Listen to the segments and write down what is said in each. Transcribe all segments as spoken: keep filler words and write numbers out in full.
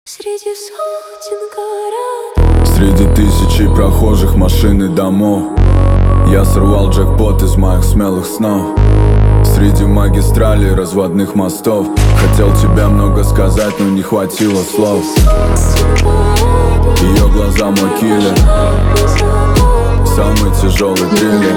Среди сотен городов, среди тысячи прохожих, машин и домов, я сорвал джекпот из моих смелых снов. Среди магистралей, разводных мостов, хотел тебе много сказать, но не хватило слов. Ее глаза мой киллер, самый тяжелый триллер.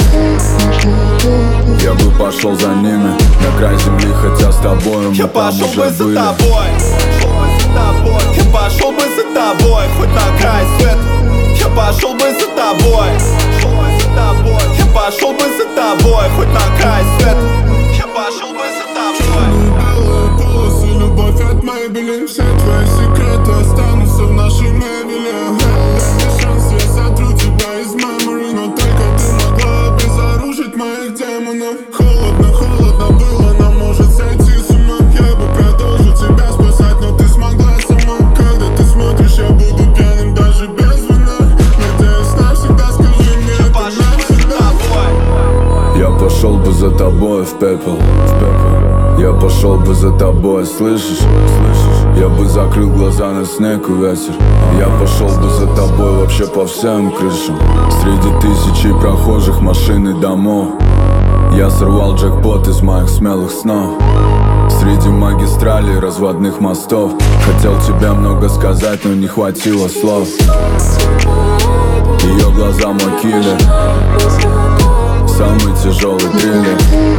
Я бы пошел за ними на край земли, хотя с тобой мы Я там пошел уже бы за были. тобой, я пошел бы за тобой, хоть на край света. Я пошел бы за тобой, я пошел бы за тобой, хоть на край света. Я пошел бы за тобой. Белые полосы, любовь от мебели. Все твои секреты останутся в нашей мебели. Дай мне шанс, я сотру тебя из мемори, но только ты могла обезоружить моих демонов. Холодно, холодно было, нам может сойти с ума. Я бы продолжил тебя спасать, но ты смогла сама. Когда ты смотришь, я буду пьяным даже без вина. Надеюсь, навсегда скажи мне, Я это пошел бы за навсегда. тобой. Я пошел бы за тобой в пепел, в пепел. Я пошел бы за тобой, слышишь? Слышишь? Я бы закрыл глаза на снег и ветер. Я пошел бы за тобой вообще по всем крышам. Среди тысячи прохожих, машин и домов, я сорвал джекпот из моих смелых снов. Среди магистралей, разводных мостов, хотел тебе много сказать, но не хватило слов. Ее глаза мой киллер, самый тяжелый триллер.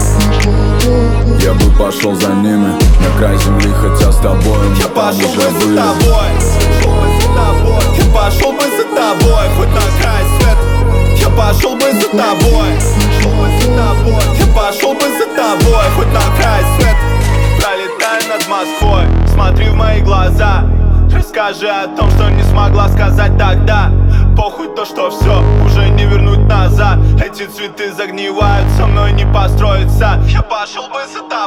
Я бы пошел за ними на край земли, хотя с тобой мы Я там пошел бы уже за были. тобой, я пошел бы за тобой, хоть на край света. Я пошел бы за тобой, я пошел бы за тобой, хоть на край света. Пролетай над Москвой, смотри в мои глаза. Расскажи о том, что не смогла сказать тогда. Похуй то, что все уже не вернуть назад. Эти цветы загнивают, со мной не построиться. Я пошел бы за тобой.